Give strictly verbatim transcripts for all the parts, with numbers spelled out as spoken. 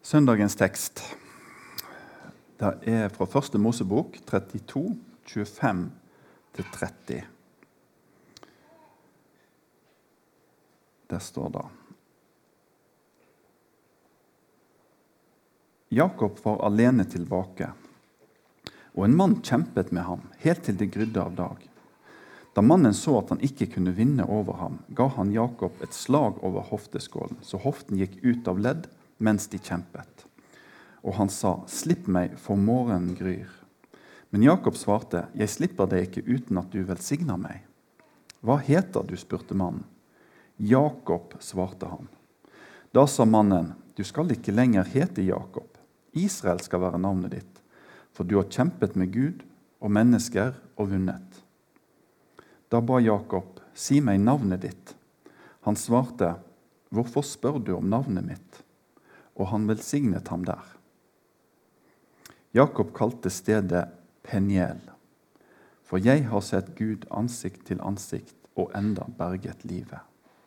Søndagens tekst det er fra første Mosebok trettito, tjuefem til tretti. Der står det: Jakob var alene tilbake, og en mann kjempet med ham, helt til det grydde av dag. Da mannen så at han ikke kunne vinne over ham, ga han Jakob et slag over hofteskålen, så hoften gikk ut av ledd mens de kjempet. Og han sa, «Slipp meg, for morgenen gryr.» Men Jakob svarte, «Jeg slipper deg ikke uten at du velsigner meg.» «Hva heter du?» spurte mannen. «Jakob», svarte han. Da sa mannen, «Du skal ikke lenger hete Jakob. Israel skal være navnet ditt, for du har kjempet med Gud og mennesker og vunnet.» Da ba Jakob, «Si meg navnet ditt.» Han svarte, «Hvorfor spør du om navnet mitt?» Og han velsignet ham der. Jakob kalte stedet Peniel, for jeg har sett Gud ansikt til ansikt og enda berget livet.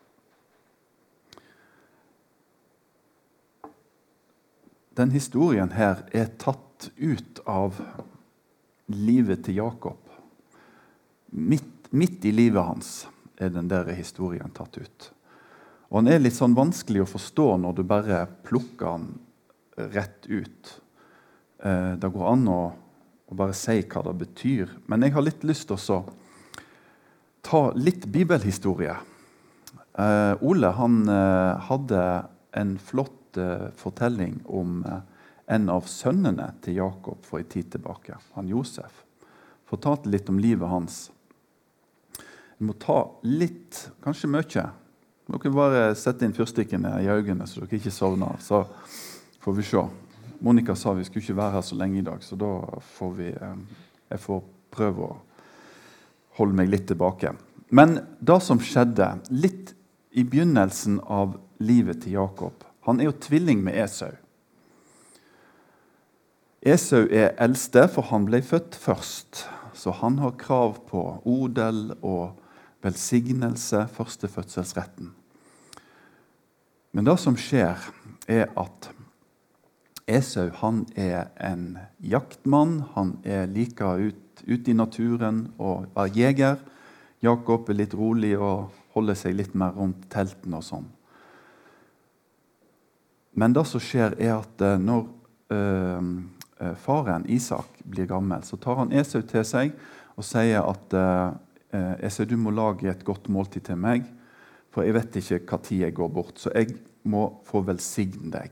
Den historien her er tatt ut av livet til Jakob. Midt, midt i livet hans er den der historien tatt ut. Og han er litt sånn vanskelig å forstå når du bare plukker han rett ut. Det går an å, å bare si hva det betyr. Men jeg har litt lyst til å ta litt bibelhistorie. Eh, Ole han eh, hadde en flott eh, fortelling om eh, en av sønnene til Jakob for en tid tilbake. Han Josef. Fortalte litt om livet hans. Vi må ta litt, kanskje mye. Dere bare sette inn fyrstikkene i øynene så dere ikke sovner, så får vi se. Monika sa vi skulle ikke være her så lenge i dag, så da får vi, jeg får prøve å holde meg litt tilbake. Men det som skjedde litt i begynnelsen av livet til Jakob, han er jo tvilling med Esau. Esau er eldste, for han ble født først, så han har krav på odel og velsignelse, første fødselsretten. Men det som skjer er at Esau han er en jaktmann, han er like ut, ut i naturen og er jeger. Jakob er litt rolig og holder seg litt mer rundt telten og sånn. Men det som skjer er at når øh, faren Isak blir gammel, så tar han Esau til seg og sier at øh, Esau, du må lage et godt måltid til meg, for jeg vet ikke hva tid jeg går bort, så jeg må få velsigne deg.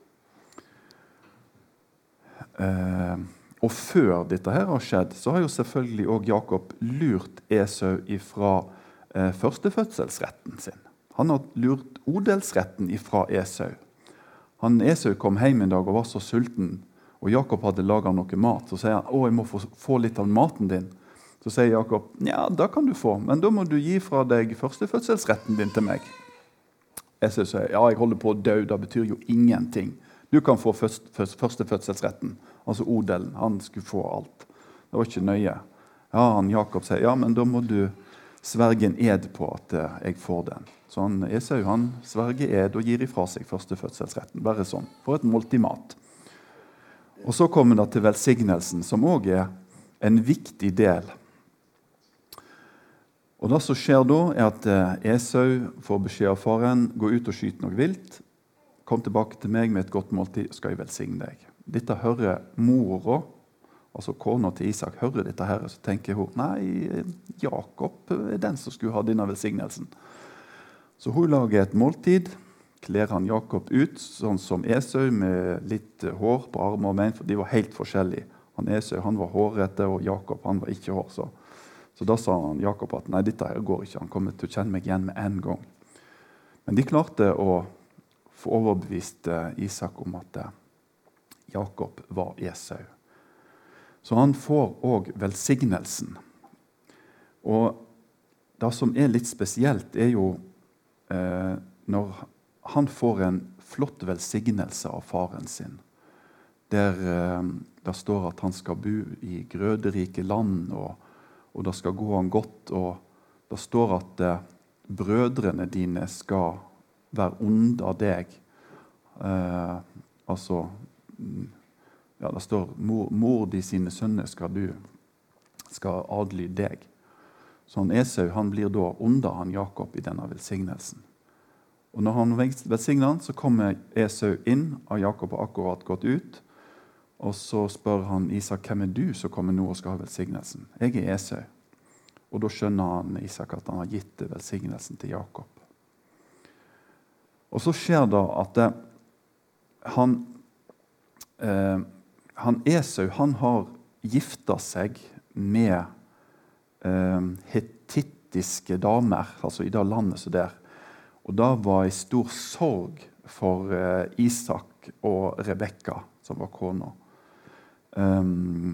Eh, og før dette her har skjedd, så har jo selvfølgelig også Jakob lurt Esau ifra eh, førstefødselsretten sin. Han har lurt odelsretten ifra Esau. Han, Esau kom hjem en dag og var så sulten, og Jakob hadde laget noe mat, så sier han, å, jeg må få, få litt av maten din. Så sier Jakob, ja, det kan du få, men da må du gi fra deg førstefødselsretten din til meg. Esau sier, ja, jeg holder på å dø, det betyr jo ingenting. Du kan få først, først, førstefødselsretten, altså odelen, han skulle få alt. Det var ikke nøye. Ja, han Jakob sier, ja, men da må du sverge en ed på at jeg får den. Så han, Esau, han sverger ed og gir ifra seg førstefødselsretten, bare sånn, for et måltid mat. Og så kommer det til velsignelsen, som også er en viktig del. Og det som skjer da er at Esau får beskjed av faren, gå ut og skyte noe vilt, kom tilbake til meg med et godt måltid, skal jeg velsigne deg. Dette hører mora, altså kona til Isak, hører dette her, så tenker hun, nei, Jakob er den som skulle ha denne velsignelsen. Så hun lager et måltid, kler han Jakob ut, sånn som Esau, med litt hår på armen og bein, for de var helt forskjellige. Han Esau, han var hårete, og Jakob, han var ikke hår, så... Så da sa han Jakob at nei, dette her går ikke, han kommer til å kjenne meg igjen med en gang. Men de klarte å få overbevist Isak om at Jakob var Esau. Så han får også velsignelsen. Og det som er litt spesielt er jo eh, når han får en flott velsignelse av faren sin. Der, eh, der står at han skal bo i grøderike land og og det skal gå han godt, og det står at eh, brødrene dine skal være onde av deg, eh, altså, ja, det står, mor, mor de sine sønner skal du, skal adlyde deg. Så han Esau, han blir da under han Jakob i denne velsignelsen. Og når han velsigner han, så kommer Esau inn, og Jakob har akkurat gått ut, og så spør han Isak, hvem er du som kommer nå og skal ha velsignelsen? Jeg er Esau. Og da skjønner han Isak at han har gitt velsignelsen til Jakob. Og så skjer det at det, han, eh, han Esau, han har giftet seg med eh, hetittiske damer, altså i det landet så der. Og det var en stor sorg for eh, Isak og Rebekka, som var kona. Um,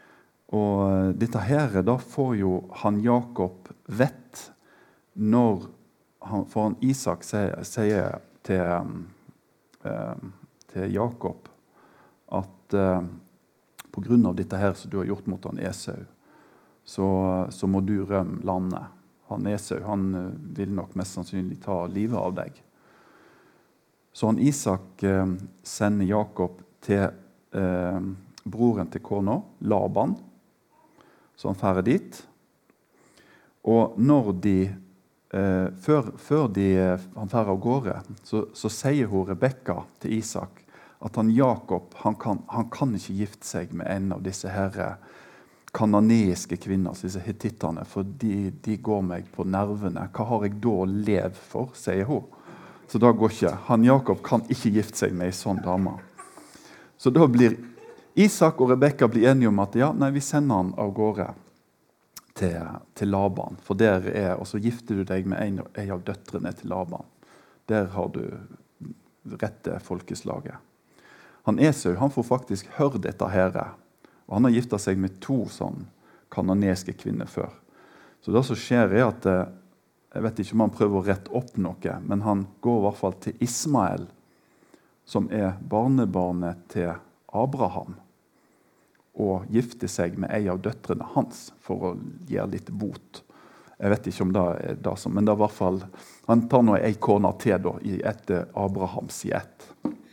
og dette her, da får jo han Jakob vett når han, for han Isak sier, sier til, um, til Jakob at uh, på grunn av dette her som du har gjort mot han Esau, så, så må du rømme landet. Han Esau, han vil nok mest sannsynlig ta livet av deg. Så han Isak eh, sender Jakob til eh, broren til kona, Laban, så han færer dit. Og når de, eh, før, før de, han færer av gårde, så, så sier hun Rebekka til Isak at han Jakob, han kan, han kan ikke gifte seg med en av disse herre kananeiske kvinner, disse hetittene, for de, de går meg på nervene. Hva har jeg da å leve for, sier hun. Så da går ikke. Han Jakob kan ikke gifte seg med en sånn dame. Så da blir Isak og Rebekka blir enige om at ja, nei, vi sender han av gårde til, til Laban. For der er, og så gifter du deg med en, en av døtrene til Laban. Der har du rette folkeslaget. Han Esau, han får faktisk høre dette her. Og han har giftet seg med to sånn kananeske kvinner før. Så det som skjer er at, jeg vet ikke om han prøver å rette opp noe, men han går i hvert fall til Ismael, som er barnebarnet til Abraham, og gifter seg med en av døtrene hans for å gjøre litt bot. Jeg vet ikke om det er det som, men det er i hvert fall, han tar nå en kone til da, etter Abrahams ett.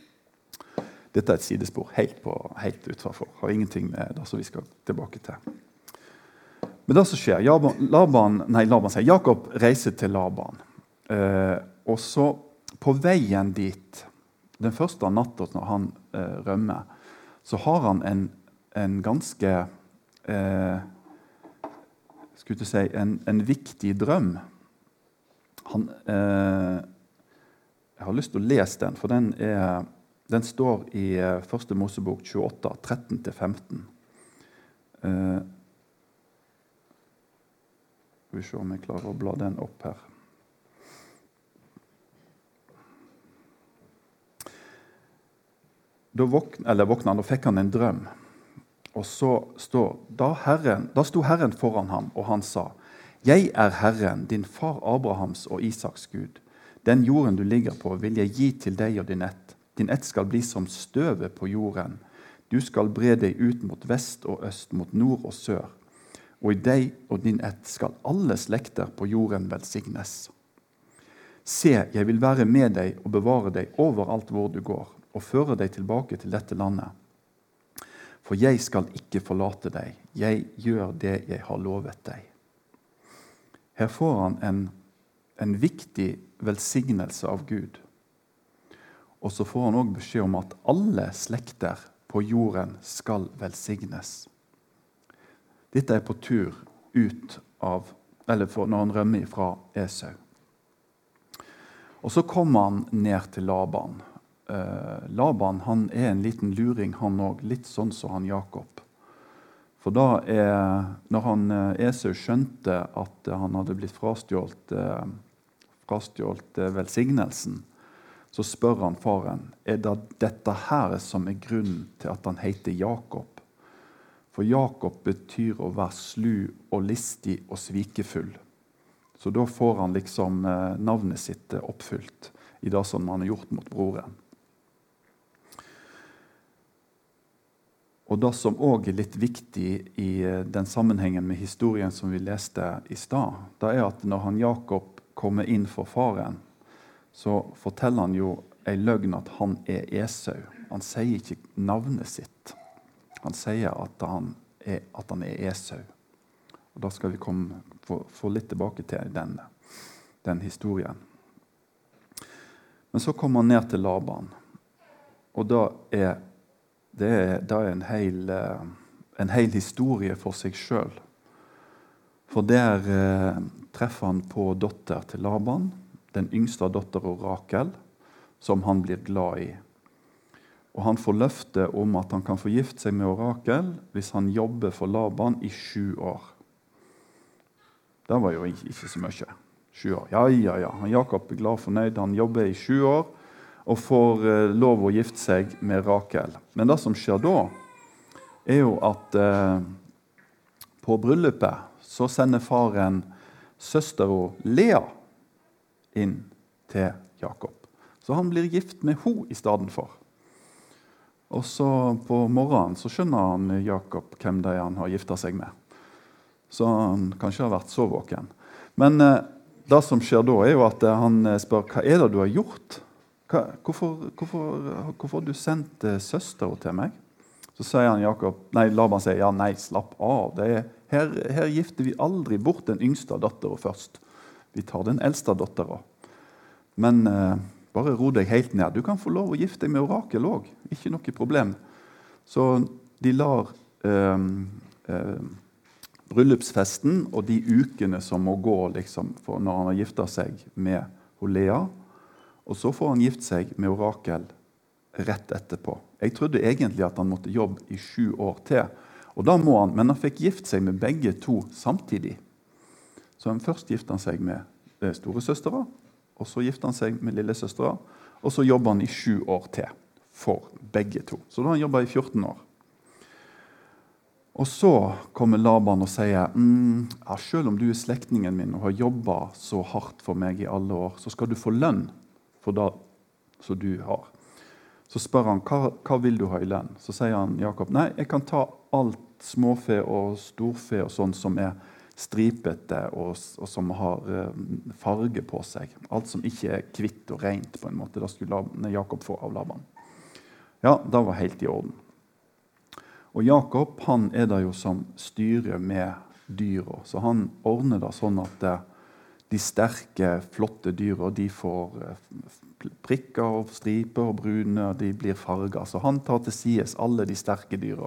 Dette er et sidespor, helt, på, helt utfor. Har ingenting med det som vi skal tilbake til. Men det som skjer, Laban, nei, Laban sier, Jakob reiser til Laban. Eh, og så på veien dit, den første natten når han eh, rømmer, så har han en, en ganske, eh, skulle jeg si, en, en viktig drøm. Han, eh, jeg har lyst til å lese den, for den er... Den står i første Mosebok tjueåtte, tretten til femten. Uh, skal vi se om jeg klarer å bla den opp her. Da våkna, eller våkna han, da fikk han en drøm. Og så står, da, Herren, da sto Herren foran ham, og han sa, «Jeg er Herren, din far Abrahams og Isaks Gud. Den jorden du ligger på vil jeg gi til deg og din ett. Din ett skal bli som støvet på jorden. Du skal bre deg ut mot vest og øst, mot nord og sør. Og i deg og din ett skal alle slekter på jorden velsignes. Se, jeg vil være med deg og bevare deg overalt hvor du går, og føre deg tilbake til dette landet. For jeg skal ikke forlate deg. Jeg gjør det jeg har lovet deg. Her får han en, en viktig velsignelse av Gud. Og så får han også beskjed om at alle slekter på jorden skal velsignes. Dette er på tur ut av, eller for, når han rømmer fra Esau. Og så kommer han ned til Laban. Eh, Laban han er en liten luring, han også, litt sånn som han Jakob. For da er, når han Esau skjønte at han hadde blitt frastjålt, eh, frastjålt eh, velsignelsen, så spør han faren, er det dette her som er grunnen til at han heter Jakob? For Jakob betyr å være slu og listig og svikefull. Så da får han liksom eh, navnet sitt oppfylt i det som han har gjort mot broren. Og det som også er litt viktig i den sammenhengen med historien som vi leste i stad, det er at når han Jakob kommer inn for faren, så forteller han jo en løgn at han er Esau. Han sier ikke navnet sitt. Han sier at han er, at han er Esau. Og da skal vi komme, få, få litt tilbake til den, den historien. Men så kommer han ned til Laban. Og da er det er, da er en, hel, en hel historie for seg selv. For der eh, treffer han på dotter til Laban, den yngste dotter Rakel, som han blir glad i. Og han får løfte om at han kan få gift seg med Rakel hvis han jobber for Laban i sju år. Det var jo ikke, ikke så mye. Sju år. Ja, ja, ja. Jakob er glad og fornøyd. Han jobber i sju år og får eh, lov å gifte seg med Rakel. Men det som skjer da, er jo at eh, på bryllupet så sender faren søsteren Lea inn til Jakob. Så han blir gift med henne i stedet for. Og så på morgenen så skjønner han Jakob hvem det er han har giftet seg med. Så han kanskje har vært så våken. Men eh, det som skjer da er jo at eh, han spør, hva er det du har gjort? Hva, hvorfor, hvorfor, hvorfor har du sendt eh, søsteren til meg? Så sier han Jakob, nei, Laban sier, ja, nei, slapp av. Det er, her, her gifter vi aldri bort den yngste datteren først. Vi tar den eldste datteren. Men eh, bare ro deg helt ned. Du kan få lov å gifte deg med Rakel også. Ikke noe problem. Så de lar eh, eh, bryllupsfesten og de ukene som må gå liksom, for når han har giftet seg med Lea, og så får han gifte seg med Rakel rett etterpå. Jeg trodde egentlig at han måtte jobbe i sju år til. Og da må han, men han fikk gifte seg med begge to samtidig. Så han først gifte han seg med storesøstera, og så gifte han seg med lillesøstera, og så jobber han i sju år til for begge to. Så da har han jobbet i fjorten år. Og så kommer Laban og sier, mm, ja, selv om du er slektningen min og har jobbet så hardt for meg i alle år, så skal du få lønn for det som du har. Så spør han, hva, hva vil du ha i lønn? Så sier han, Jakob, nei, jeg kan ta alt småfe og storfe og sånn som er stripete og, og som har uh, farge på seg. Alt som ikke er kvitt og rent på en måte. Da skulle Jakob få av Laban. Ja, det var helt i orden. Og Jakob, han er det jo som styrer med dyra. Så han ordner det sånn at uh, de sterke, flotte dyra, de får uh, prikker og striper og brune, og de blir farger. Så han tar til sides alle de sterke dyra.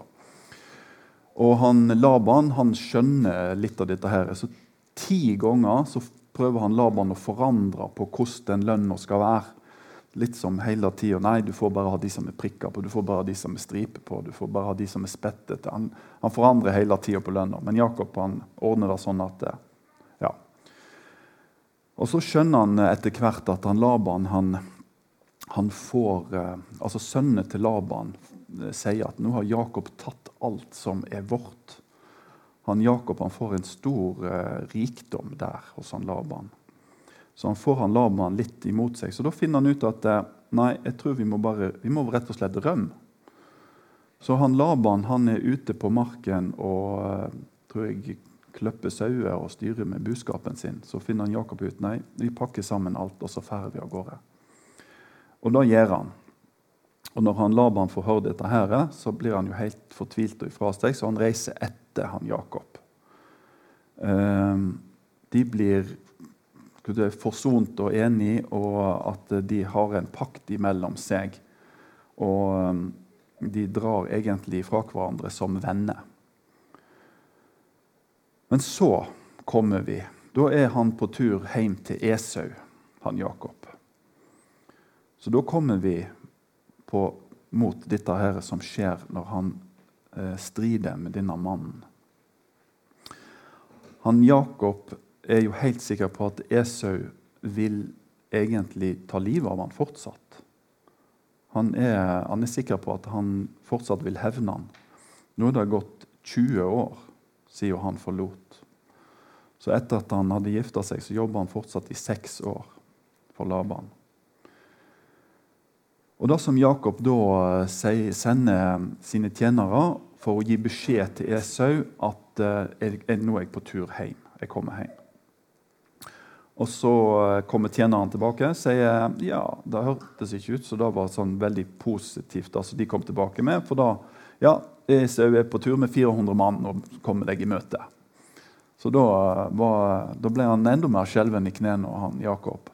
Og han, Laban, han skjønner litt av dette her. Så ti ganger så prøver han Laban å forandre på hvordan den lønnen skal være. Litt som hele tiden. Nei, du får bare ha de som er prikker på, du får bare ha de som er striper på, du får bare ha de som er spettete. Han, han forandrer hele tiden på lønnen. Men Jakob, han ordner det sånn at, ja. Og så skjønner han etter hvert at han Laban, han, han får, altså sønnen til Laban sier at nå har Jakob tatt alt som er vårt. Han Jakob, han får en stor eh, rikdom der hos han Laban. Så han får han Laban litt imot seg. Så da finner han ut at, nei, jeg tror vi må bare, vi må rett og slett rømme. Så han Laban, han er ute på marken og, tror jeg, kløpper sauer og styrer med buskapen sin. Så finner han Jakob ut, nei, vi pakker sammen alt, og så færer vi av gårde. Og da gjør han. Og når han Laban får høre dette her, så blir han jo helt fortvilt og ifra seg, så han reiser etter han Jakob. Um, de blir forsont og enige, og at de har en pakt imellom seg. Og um, de drar egentlig fra hverandre som venner. Men så kommer vi. Da er han på tur hjem til Esau, han Jakob. Så da kommer vi på, mot dette her som skjer når han eh, strider med denne mannen. Han Jakob er jo helt sikker på at Esau vil egentlig ta livet av han fortsatt. Han er, han er sikker på at han fortsatt vil hevne han. Nå er det gått tjue år, sier han forlot. Så etter at han hadde giftet seg, så jobbet han fortsatt i seks år for Laban. Og da som Jakob da sender sine tjenere for å gi beskjed til Esau at jeg, jeg, nå er jeg på tur hjem. Jeg kommer hjem. Og så kommer tjeneren tilbake og sier ja, det hørtes ikke ut, så det var sånn veldig positivt. Altså de kom tilbake med, for da, ja, Esau er på tur med fire hundre mann og kommer deg i møte. Så da, var, da ble han enda mer skjelven i knærne, han Jakob.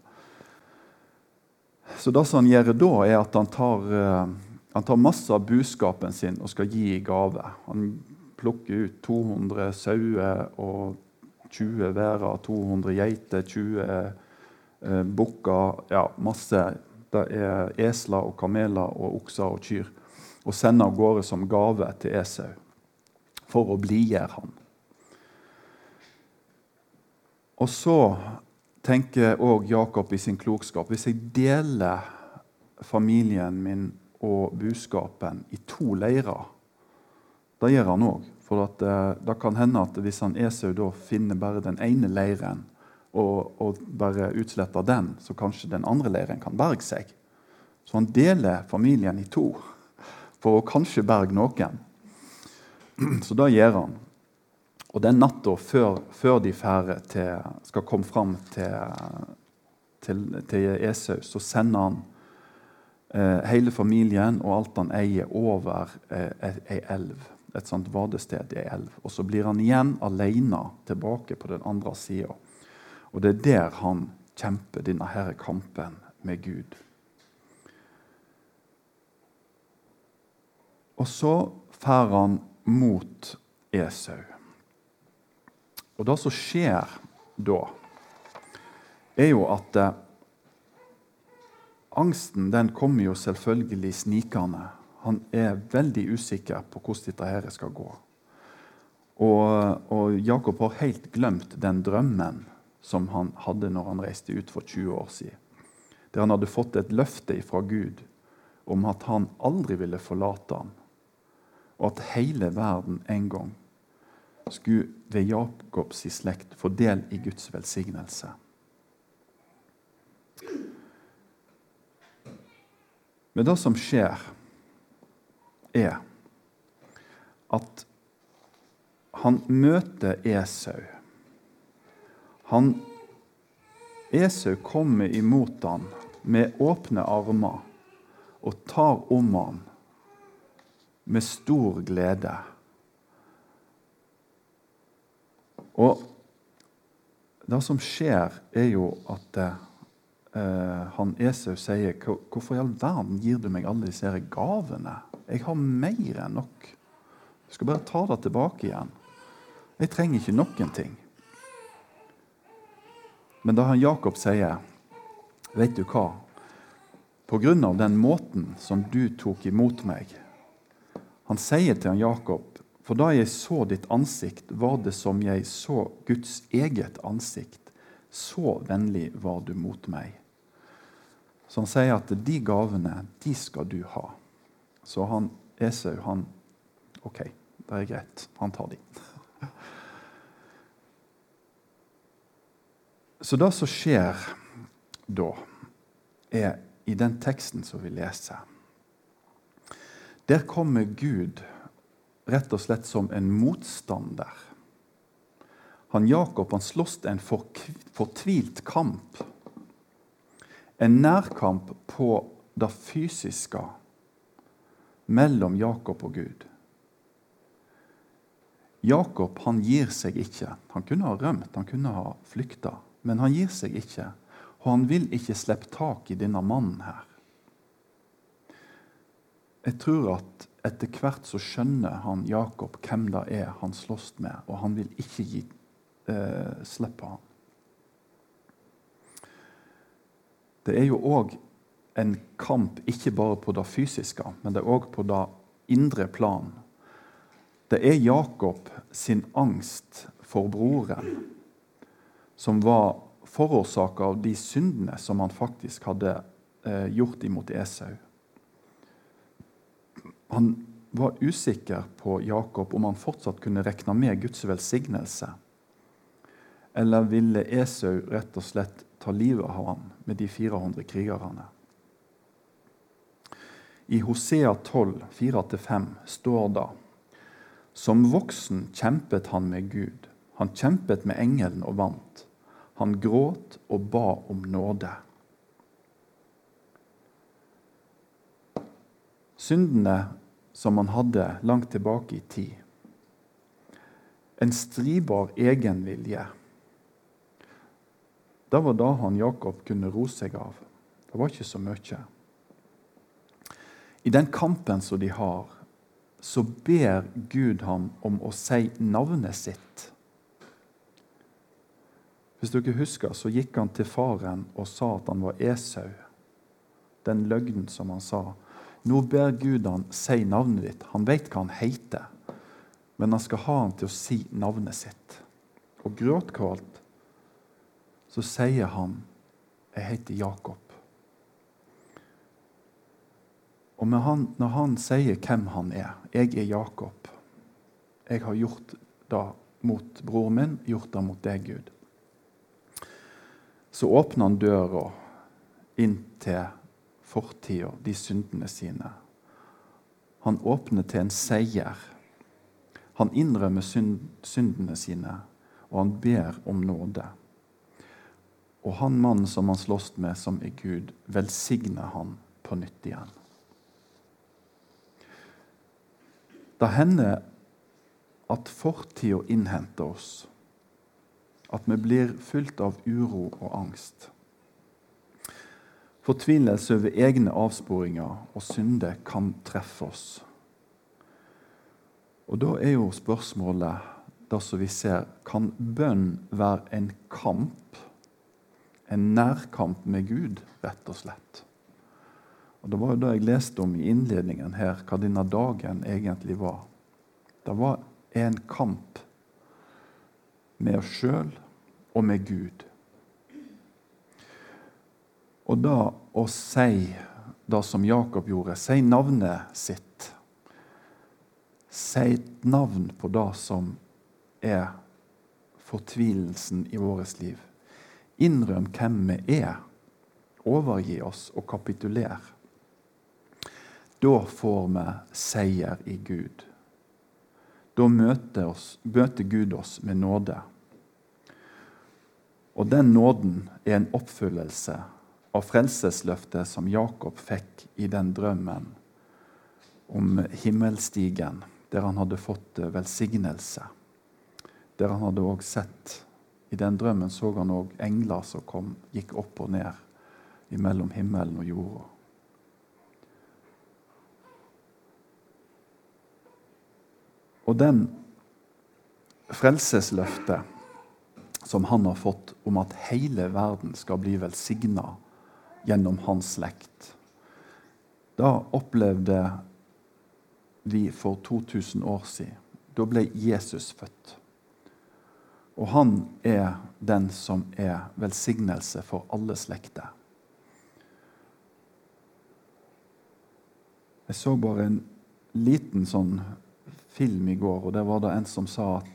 Så det som han gjør da, er at han tar, han tar masse av budskapen sin og skal gi i gave. Han plukker ut to hundre sauer og tjue værer, to hundre geiter, tjue eh, bukker, ja, masse. Det er esler og kameler og okser og kyr. Og sender av gårde som gave til Esau, for å blidgjøre han. Og så tenker også Jakob i sin klokskap, hvis jeg deler familien min og budskapen i to leirer, det gjør han også. For at, eh, det kan hende at hvis han Esau da finner bare den ene leiren og, og bare utsletter den, så kanskje den andre leiren kan berge seg. Så han deler familien i to for å kanskje berge noen. Så det gjør han. Og den natta før, før de færre til, skal komme fram til, til, til Esau, så sender han eh, hele familien og alt han eier over eh, ei elv. Et sånt vadested i elv. Og så blir han igjen alene tilbake på den andre siden. Og det er der han kjemper denne her kampen med Gud. Og så fer han mot Esau. Og det som skjer da, er jo at eh, angsten den kommer jo selvfølgelig snikende. Han er veldig usikker på hvordan dette her skal gå. Og, og Jakob har helt glemt den drømmen som han hadde når han reiste ut for tjue år siden. Der han hadde fått et løfte fra Gud om at han aldri ville forlate han. Og at hele verden en gang skulle ved Jakobs slekt få del i Guds velsignelse. Men det som skjer er at han møter Esau. Han, Esau kommer imot han med åpne armer og tar om han med stor glede. Og det som skjer er jo at eh, han Esau sier, hvorfor i all verden gir du meg alle disse gavene? Jeg har mer enn nok. Jeg skal bare ta det tilbake igjen. Jeg trenger ikke noen ting. Men da han Jakob sier, vet du hva? På grunn av den måten som du tok imot meg. Han sier til han Jakob, for da jeg så ditt ansikt, var det som jeg så Guds eget ansikt. Så vennlig var du mot meg. Så han sier at de gavene, de skal du ha. Så han, Esau, han, ok, det er greit, han tar de. Så det som skjer da, er i den teksten som vi leser. Der kommer Gud rett og slett som en motstander. Han Jakob, han slåss en fortvilt kamp. En nærkamp på det fysiske mellom Jakob og Gud. Jakob, han gir seg ikke. Han kunne ha rømt, han kunne ha flykta, men han gir seg ikke, og han vil ikke slippe tak i denne mannen her. Jeg tror at etter hvert så skjønner han Jakob hvem det er han slåss med, og han vil ikke gi, eh, slippe han. Det er jo også en kamp ikke bare på det fysiske, men det er også på det indre plan. Det er Jakob sin angst for broren som var forårsaket av de syndene som han faktisk hadde eh, gjort imot Esau. Han var usikker på Jakob om han fortsatt kunne rekne med Guds velsignelse. Eller ville Esau rett og slett ta livet av han med de fire hundre krigerne. I Hosea tolv, fire til fem står det: Som voksen kjempet han med Gud. Han kjempet med engelen og vant. Han gråt og ba om nåde. Syndene som han hadde langt tilbake i tid. En stribar egenvilje. Det var da han Jakob kunne ro seg av. Det var ikke så mye. I den kampen som de har, så ber Gud ham om å si navnet sitt. Hvis dere husker, så gikk han til faren og sa at han var Esau. Den løgnen som han sa. Nå ber Gud han si navnet ditt. Han vet hva han heter, men han skal ha han til å si navnet sitt. Og gråtkvalt så sier han, jeg heter Jakob. Og når han, når han sier hvem han er, jeg er Jakob, jeg har gjort det mot bror min, gjort det mot deg, Gud. Så åpner han døra inn til fortida, de syndene sine. Han åpner til en seier. Han innrømmer synd, syndene sine, og han ber om nåde. Og han mannen som han slåss med, som er Gud, velsigner han på nytt igjen. Det hender at fortida innhenter oss, at vi blir fylt av uro og angst. Fortvilelse over egne avsporinger og synder kan treffe oss. Og da er jo spørsmålet, det som vi ser, kan bønn være en kamp, en nærkamp med Gud, rett og slett? Og det var jo det jeg leste om i innledningen her, hva denne dagen egentlig var. Det var en kamp med oss selv og med Gud. Og da å si det som Jakob gjorde, si navnet sitt. Si et navn på det som er fortvilelsen i vårt liv. Innrøm hvem vi er. Overgi oss og kapituler. Da får vi seier i Gud. Da møter, oss, møter Gud oss med nåde. Og den nåden er en oppfyllelse av frelsesløftet som Jakob fikk i den drømmen om himmelstigen, der han hadde fått velsignelse. Der han hadde også sett, i den drømmen så han også engler som kom, gikk opp og ned mellom himmelen og jorda. Og den frelsesløftet som han har fått om at hele verden skal bli velsignet gjennom hans slekt, da opplevde vi for to tusen år siden. Da ble Jesus født. Og han er den som er velsignelse for alle slekter. Jeg så bare en liten sånn film i går, og der var det en som sa at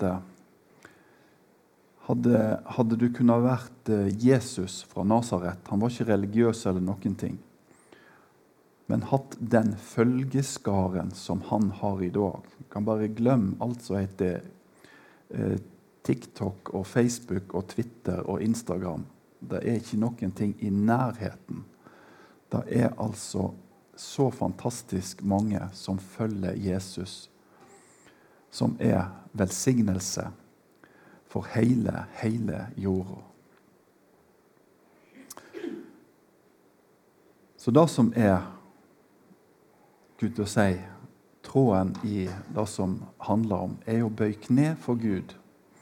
hadde, hadde du kunnet vært Jesus fra Nazaret, han var ikke religiøs eller noen ting, men hatt den følgeskaren som han har i dag. Kan bare glemme alt som heter eh, TikTok og Facebook og Twitter og Instagram. Det er ikke noen ting i nærheten. Det er altså så fantastisk mange som følger Jesus, som er velsignelse for hele, hele jorda. Så det som er, Gud å si, tråden i det som handler om, er å bøye kne for Gud.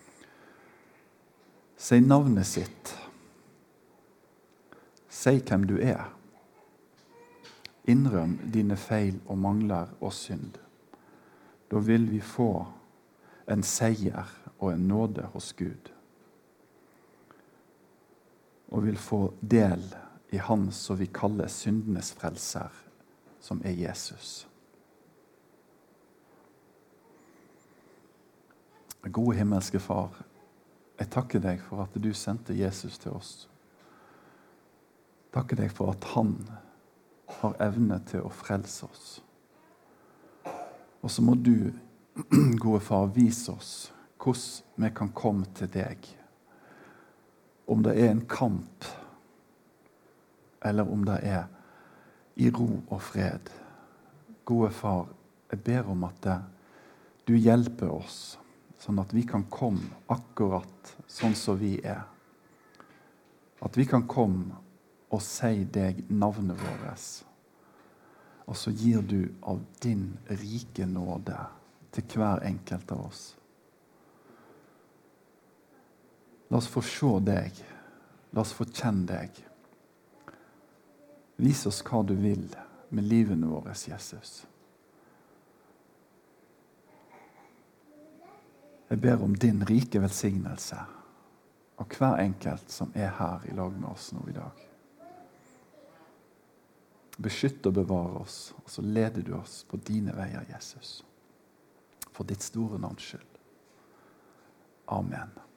Si navnet sitt. Si hvem du er. Innrøm dine feil og mangler og synd. Da vil vi få en seier og en nåde hos Gud. Og vil få del i han som vi kaller syndenes frelser, som er Jesus. Gode himmelske Far, jeg takker deg for at du sendte Jesus til oss. Takker deg for at han har evne til å frelse oss. Og så må du, gode far, vise oss hvordan vi kan komme til deg. Om det er en kamp, eller om det er i ro og fred. Gode far, jeg ber om at det, du hjelper oss, sånn at vi kan komme akkurat sånn som vi er. At vi kan komme og si deg navnet vårt. Og så gir du av din rike nåde til hver enkelt av oss. La oss få se deg. La oss få kjenne deg. Vis oss hva du vil med livene våre, Jesus. Jeg ber om din rike velsignelse av hver enkelt som er her i lag med oss nå i dag. Beskytt og bevare oss, og så leder du oss på dine veier, Jesus. For ditt store navns skyld. Amen.